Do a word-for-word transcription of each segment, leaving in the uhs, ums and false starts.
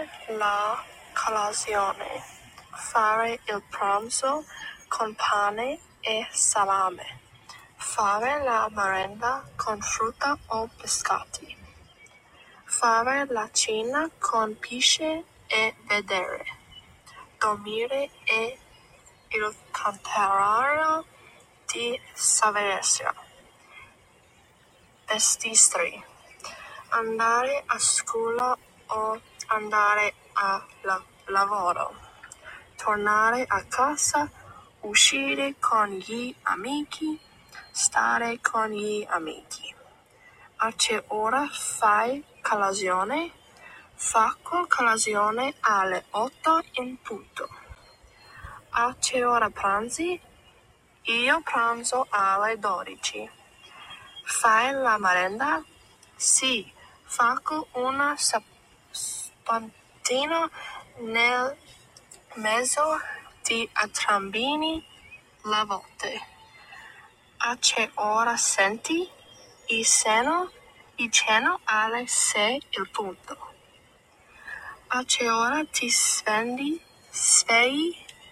la colazione, fare il pranzo con pane e salame, fare la merenda con frutta o biscotti, fare la cena con pesce e vedere, dormire e il contrario di Svezia, vestirsi, andare a scuola o andare a la- lavoro, tornare a casa, uscire con gli amici, stare con gli amici. A che ora fai colazione? Faccio colazione alle otto in punto. A che ora pranzi? Io pranzo alle dodici. Fai la merenda? Sì, faccio una spattina nel mezzo di entrambi le volte. A che ora senti? I seno, i ceno alle sei il punto. A che ora ti svegli? Svegli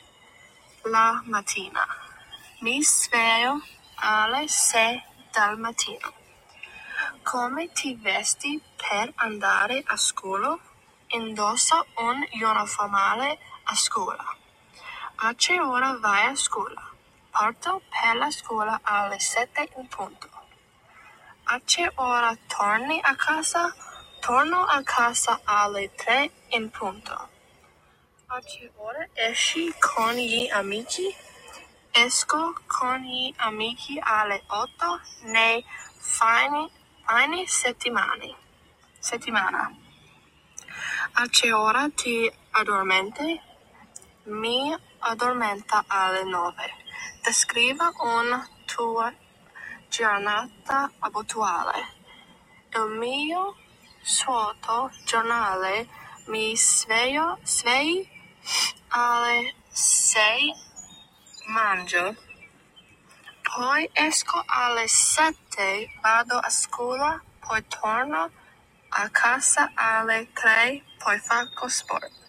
la mattina. Mi sveglio alle sei del mattino. Come ti vesti per andare a scuola? Indossa un uniforme a scuola. A che ora vai a scuola? Parto per la scuola alle sette in punto. A che ora torni a casa? Torno a casa alle tre in punto. A che ora esci con gli amici? Esco con gli amici alle otto nei fine, fine settimane. settimana. A che ora ti addormenti? Mi addormento alle nove. Descriva una tua giornata abituale. Il mio solito giornale mi sveglio, sveglio alle sei, mangio, poi esco alle sette, vado a scuola, poi torno a casa alle tre, poi faccio sport.